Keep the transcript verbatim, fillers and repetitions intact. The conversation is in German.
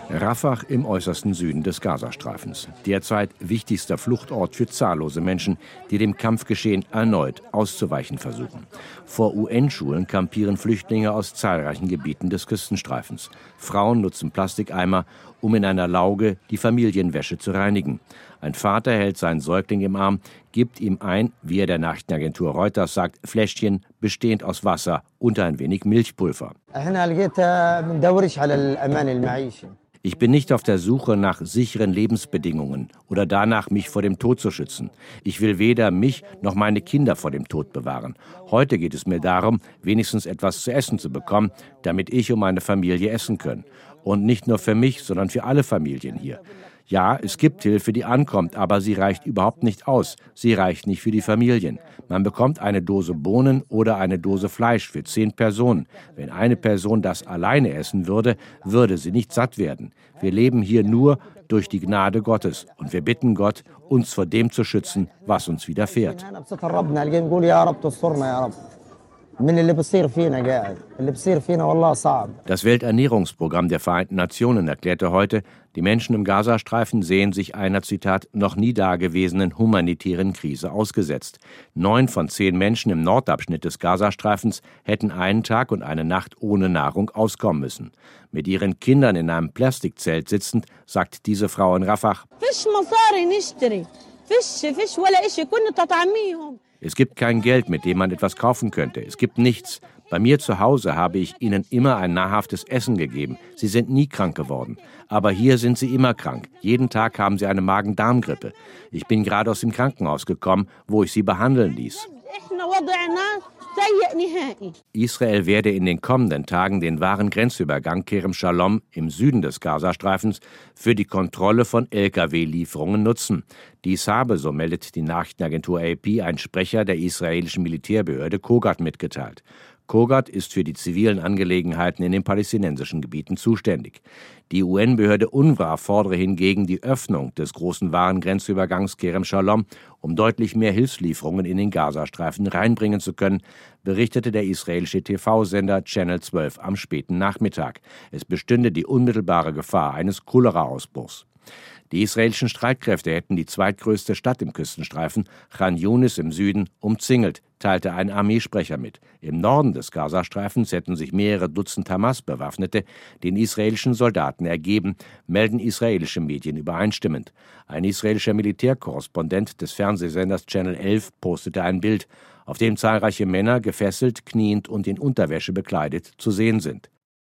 Rafah im äußersten Süden des Gazastreifens. Derzeit wichtigster Fluchtort für zahllose Menschen, die dem Kampfgeschehen erneut auszuweichen versuchen. Vor U N-Schulen kampieren Flüchtlinge aus zahlreichen Gebieten des Küstenstreifens. Frauen nutzen Plastikeimer, um in einer Lauge die Familienwäsche zu reinigen. Ein Vater hält seinen Säugling im Arm, gibt ihm ein, wie er der Nachrichtenagentur Reuters sagt, Fläschchen bestehend aus Wasser und ein wenig Milchpulver. Ich bin nicht auf der Suche nach sicheren Lebensbedingungen oder danach, mich vor dem Tod zu schützen. Ich will weder mich noch meine Kinder vor dem Tod bewahren. Heute geht es mir darum, wenigstens etwas zu essen zu bekommen, damit ich und meine Familie essen können. Und nicht nur für mich, sondern für alle Familien hier. Ja, es gibt Hilfe, die ankommt, aber sie reicht überhaupt nicht aus. Sie reicht nicht für die Familien. Man bekommt eine Dose Bohnen oder eine Dose Fleisch für zehn Personen. Wenn eine Person das alleine essen würde, würde sie nicht satt werden. Wir leben hier nur durch die Gnade Gottes und wir bitten Gott, uns vor dem zu schützen, was uns widerfährt. Das Welternährungsprogramm der Vereinten Nationen erklärte heute, die Menschen im Gazastreifen sehen sich einer, Zitat, noch nie dagewesenen humanitären Krise ausgesetzt. Neun von zehn Menschen im Nordabschnitt des Gazastreifens hätten einen Tag und eine Nacht ohne Nahrung auskommen müssen. Mit ihren Kindern in einem Plastikzelt sitzend, sagt diese Frau in Rafah: Es gibt kein Geld, mit dem man etwas kaufen könnte. Es gibt nichts. Bei mir zu Hause habe ich ihnen immer ein nahrhaftes Essen gegeben. Sie sind nie krank geworden. Aber hier sind sie immer krank. Jeden Tag haben sie eine Magen-Darm-Grippe. Ich bin gerade aus dem Krankenhaus gekommen, wo ich sie behandeln ließ. Israel werde in den kommenden Tagen den wahren Grenzübergang Kerem Shalom im Süden des Gazastreifens für die Kontrolle von L K W-Lieferungen nutzen. Dies habe, so meldet die Nachrichtenagentur A P, ein Sprecher der israelischen Militärbehörde Kogat mitgeteilt. Kogat ist für die zivilen Angelegenheiten in den palästinensischen Gebieten zuständig. Die U N-Behörde UNRWA fordere hingegen die Öffnung des großen Warengrenzübergangs Kerem Shalom, um deutlich mehr Hilfslieferungen in den Gazastreifen reinbringen zu können, berichtete der israelische T V-Sender Channel zwölf am späten Nachmittag. Es bestünde die unmittelbare Gefahr eines Cholera-Ausbruchs. Die israelischen Streitkräfte hätten die zweitgrößte Stadt im Küstenstreifen, Khan Yunis im Süden, umzingelt, teilte ein Armeesprecher mit. Im Norden des Gazastreifens hätten sich mehrere Dutzend Hamas-Bewaffnete den israelischen Soldaten ergeben, melden israelische Medien übereinstimmend. Ein israelischer Militärkorrespondent des Fernsehsenders Channel elf postete ein Bild, auf dem zahlreiche Männer gefesselt, kniend und in Unterwäsche bekleidet zu sehen sind.